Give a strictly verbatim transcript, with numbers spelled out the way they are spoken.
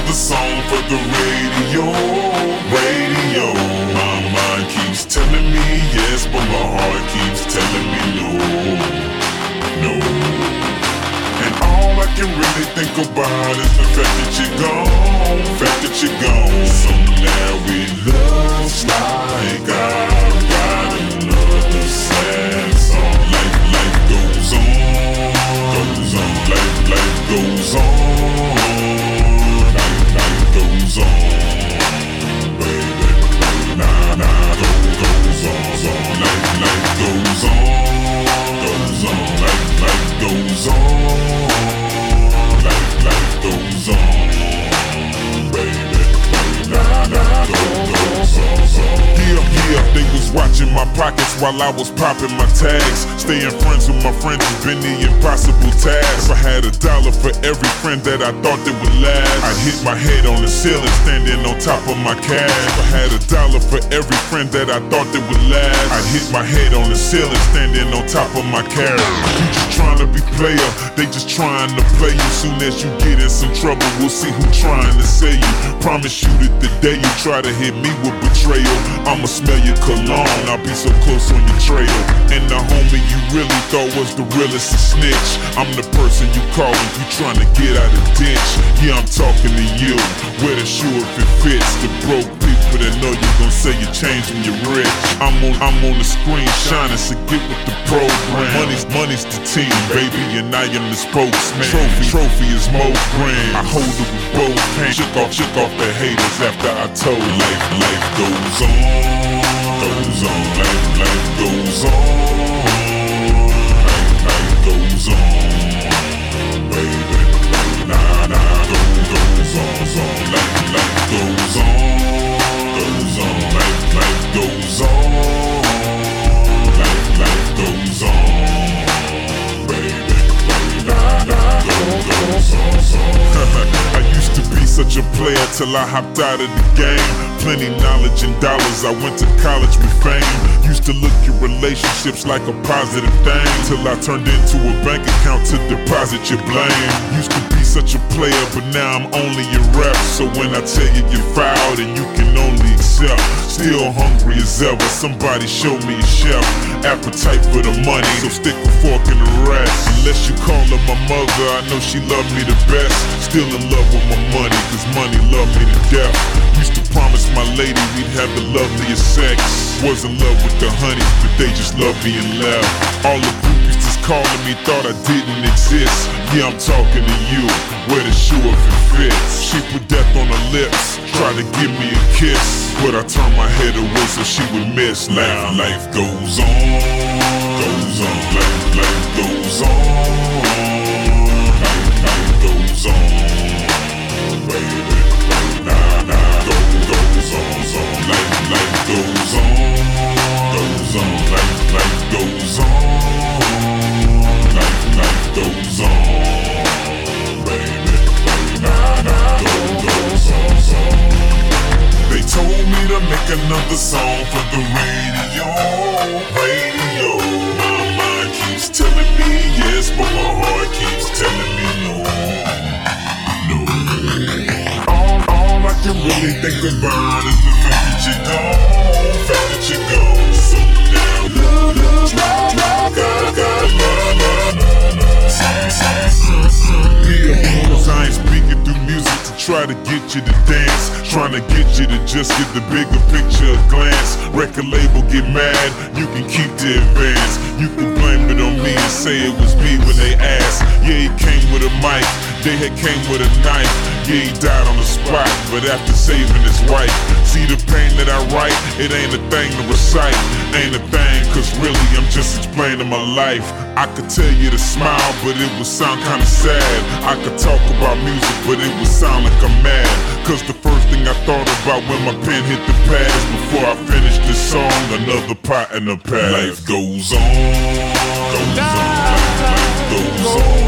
another song for the radio, radio. My mind keeps telling me yes, but my heart keeps telling me no, no. And all I can really think about is the fact that you're gone, fact that you're gone. So now it looks like I've got another sad song. Life, life goes on, goes on. Life, life goes on, life, life goes on, baby. Nah, nah, goes on, life, life goes on, goes on. Life, life goes on, life, life goes on, baby. Nah, nah, goes on. Yeah, yeah, they was watching my pockets while I was popping my tags. Staying friends with my friends has been the impossible task. If I had a dollar for every friend that I thought that would last, I'd hit my head on the ceiling standing on top of my cash. If I had a dollar for every friend that I thought that would last, I'd hit my head on the ceiling standing on top of my cash. You just trying to be player, they just trying to play you. Soon as you get in some trouble, we'll see who trying to say you. Promise you that the day you try to hit me with betrayal, I'ma smell your cologne, I'll be so close on your trail. And the homie you really thought was the realest to snitch, I'm the person you call when you trying to get out of ditch. Yeah, I'm talking to you, wear the shoe if it fits. The broke people that know you gon' say you changed when you're rich. I'm on, I'm on the screen shining, so get with the program. Money's, money's the team, baby, and I am the spokesman. Trophy, trophy is more grand, I hold it with both hands. Shook off, shook off the haters after I told life, life goes on, goes on, life, life goes on, life, life goes on, baby. Nah, nah, goes, goes on, on, life, life goes on, goes on, life, life goes on, life, life goes on, baby. Nah, nah, goes, goes on, on. I used to be such a player till I hopped out of the game. Plenty knowledge and dollars, I went to college with fame. Used to look at relationships like a positive thing, till I turned into a bank account to deposit your blame. Used to be such a player, but now I'm only a rep. So when I tell you you're fouled and you can only accept, still hungry as ever, somebody show me a chef. Appetite for the money, so stick a fork in the rest. Unless you call her my mother, I know she loved me the best. Still in love with my money, cause money loved me to death. Used to promise my lady we'd have the loveliest sex. Was in love with the honeys, but they just loved me and left. All the groupies just calling me, thought I didn't exist. Yeah, I'm talking to you, wear the shoe if it fits. She put death on her lips, try to give me a kiss, but I turned my head away so she would miss. Life, life goes on, goes on, life, life goes on, life, life goes on, baby. Nah, nah, goes, goes on, on, life, life goes on, goes on, life, life goes on, life, life goes on, baby. Nah, nah, goes, goes on, on. They told me to make another song for the radio, radio. My mind keeps telling me yes, but my heart keeps telling me no, no. All, all I can really think about is the fact that you're gone, fact that you're gone. So now love, love, love, love, gotta, gotta, love, love, love, love. Yeah, cause I ain't speaking through music to try to get you to dance, trying to get you to just get the bigger picture at glance. Record label get mad, you can keep the advance. You can blame it on me and say it was me when they asked. Yeah, he came with a mic, they had came with a knife. Yeah, he died on the spot, but after saving his wife. See the pain that I write, it ain't a thing to recite. Ain't a thing, cause really I'm just explaining my life. I could tell you to smile, but it would sound kinda sad. I could talk about music, but it would sound like I'm mad. Cause the first thing I thought about when my pen hit the pad is before I finished this song, another pot in the pad. Life goes on, goes on, life, life goes on.